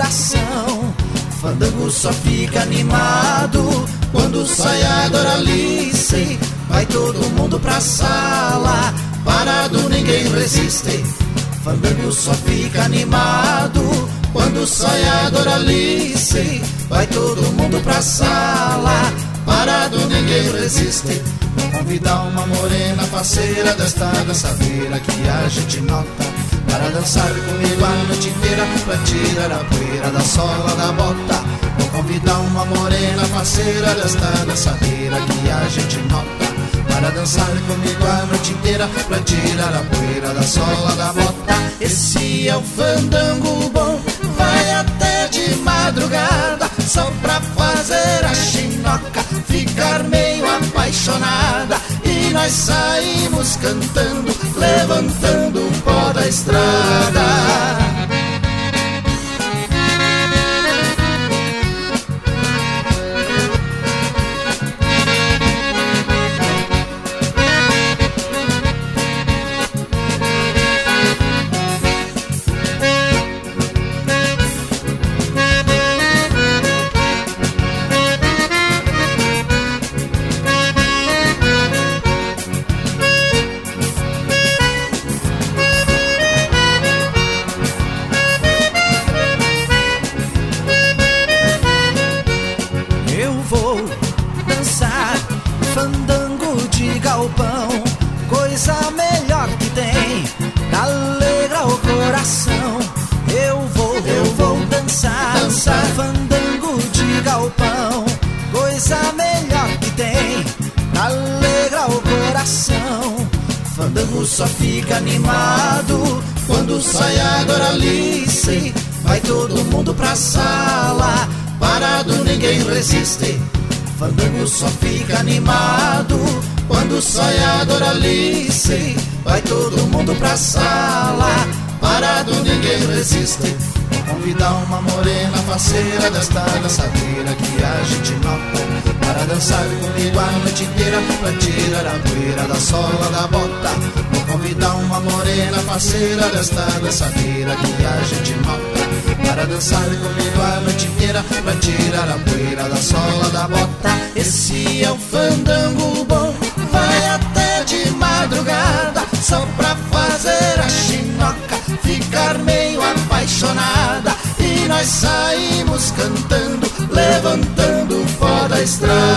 coração. Fandango só fica animado quando sai a Doralice. Vai todo mundo pra sala, parado ninguém resiste. Fandango só fica animado quando sai a Doralice. Vai todo mundo pra sala, parado ninguém resiste. Vou convidar uma morena parceira desta dançadeira que a gente nota, para dançar comigo a noite inteira, pra tirar a poeira da sola da bota. Vou convidar uma morena parceira desta dançadeira que a gente nota, para dançar comigo a noite inteira, pra tirar a poeira da sola da bota. Esse é o fandango bom, vai até de madrugada, só pra fazer a chinoca ficar meio apaixonada. E nós saímos cantando, levantando o pó da estrada. Fandango de galpão, coisa melhor que tem, alegra o coração. Eu vou dançar, dançar. Fandango de galpão, coisa melhor que tem, alegra o coração. Fandango só fica animado quando sai a Doralice. Vai todo mundo pra sala, parado ninguém resiste. Fandango só fica animado quando sai a Doralice. Vai todo mundo pra sala, parado ninguém resiste. Vou convidar uma morena parceira desta dançadeira que a gente nota, para dançar comigo a noite inteira, pra tirar a poeira da sola da bota. Vou convidar uma morena parceira desta dançadeira que a gente nota, para dançar comigo a noite inteira, pra tirar a poeira da sola da bota. Esse é o fandango bom, vai até de madrugada, só pra fazer a chinoca ficar meio apaixonada. E nós saímos cantando, levantando o pó da estrada.